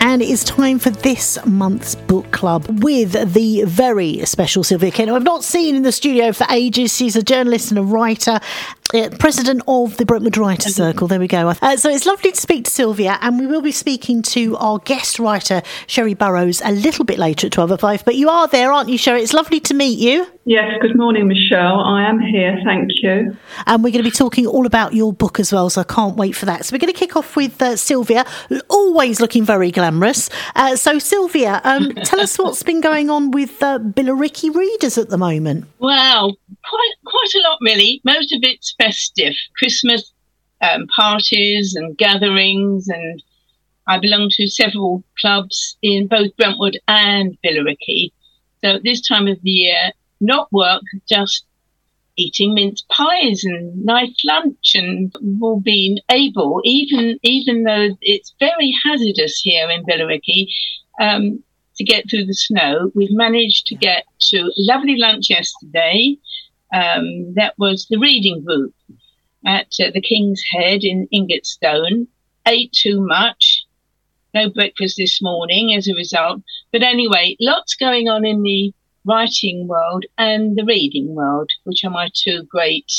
And it's time for this month's book club with the very special Sylvia Kent, who I've not seen in the studio for ages. She's a journalist and a writer, president of the Brentwood Writers Circle. There we go. So it's lovely to speak to Sylvia, and we will be speaking to our guest writer, Sherry Burrows, a little bit later at 12:05. But you are there, aren't you, Sherry? It's lovely to meet you. Yes, good morning, Michelle. I am here, thank you. And we're going to be talking all about your book as well, so I can't wait for that. So we're going to kick off with Sylvia, always looking very glamorous. So Sylvia, tell us what's been going on with Billericay readers at the moment. Well, quite a lot, really. Most of it's festive, Christmas parties and gatherings, and I belong to several clubs in both Brentwood and Billericay. So this time of the year, not work, just eating mince pies and nice lunch, and we've all been able, even though it's very hazardous here in Billericay, to get through the snow. We've managed to get to lovely lunch yesterday. That was the reading group at the King's Head in Ingatstone. Ate too much. No breakfast this morning as a result. But anyway, lots going on in the writing world and the reading world, which are my two great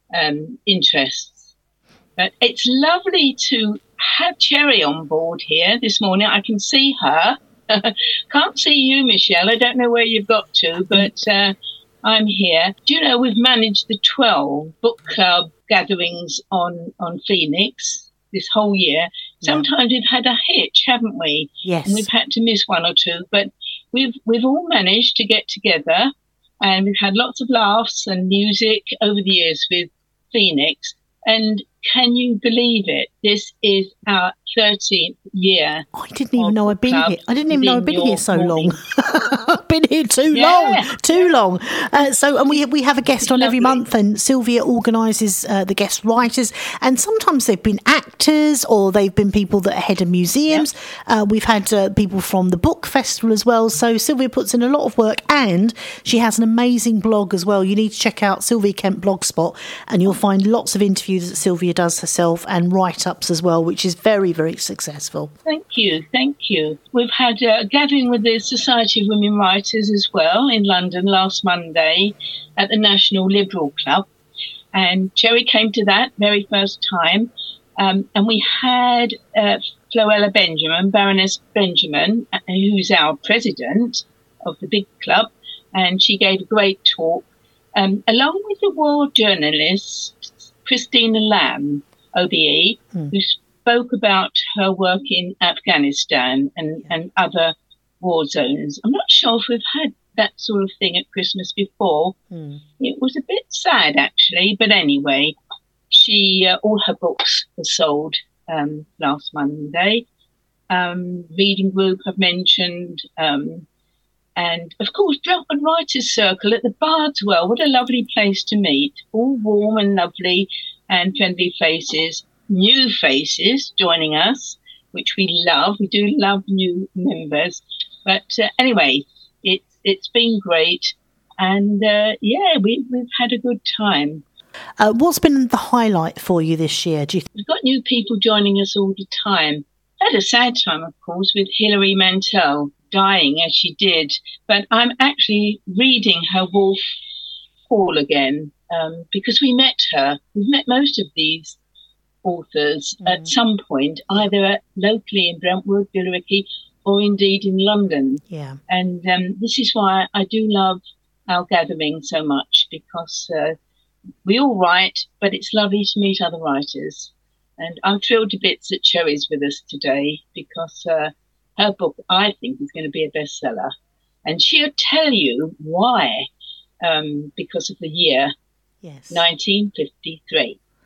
interests. But it's lovely to have Cherry on board here this morning. I can see her. Can't see you, Michelle. I don't know where you've got to, but I'm here. Do you know, we've managed the 12 book club gatherings on Phoenix this whole year. Sometimes we've had a hitch, haven't we? Yes. And we've had to miss one or two, but we've all managed to get together, and we've had lots of laughs and music over the years with Phoenix. And can you believe it? This is our 13th year. I didn't even know I'd been here. I didn't even know I'd been here so long. I've been here too long. And we have a guest on every month, and Sylvia organises the guest writers, and sometimes they've been actors or they've been people that are head of museums. We've had people from the book festival as well. So Sylvia puts in a lot of work, and she has an amazing blog as well. You need to check out Sylvia Kent Blogspot, and you'll find lots of interviews that Sylvia does herself and write-ups as well, which is very, very successful. Thank you. We've had a gathering with the Society of Women Writers as well in London last Monday at the National Liberal Club, and Cherry came to that very first time, and we had Floella Benjamin, Baroness Benjamin, who's our president of the big club, and she gave a great talk, along with the war journalist Christina Lamb, OBE, who spoke about her work in Afghanistan and other war zones. I'm not sure if we've had that sort of thing at Christmas before. It was a bit sad, actually, but anyway, all her books were sold last Monday. Reading group I've mentioned, and of course Brentwood Writers Circle at the Bardwell. What a lovely place to meet, all warm and lovely and friendly faces, new faces joining us, which we love. We do love new members. But anyway, it's been great, and we've had a good time. What's been the highlight for you this year, do you think? We've got new people joining us all the time. Had a sad time, of course, with Hilary Mantel dying as she did, but I'm actually reading her Wolf Hall again, because we met her. We've met most of these authors at some point, either locally in Brentwood, Billericay, or indeed in London. Yeah. And this is why I do love our gathering so much, because we all write, but it's lovely to meet other writers. And I'm thrilled to bits that Cherry's with us today, because her book, I think, is going to be a bestseller. And she'll tell you why, because of the year 1953.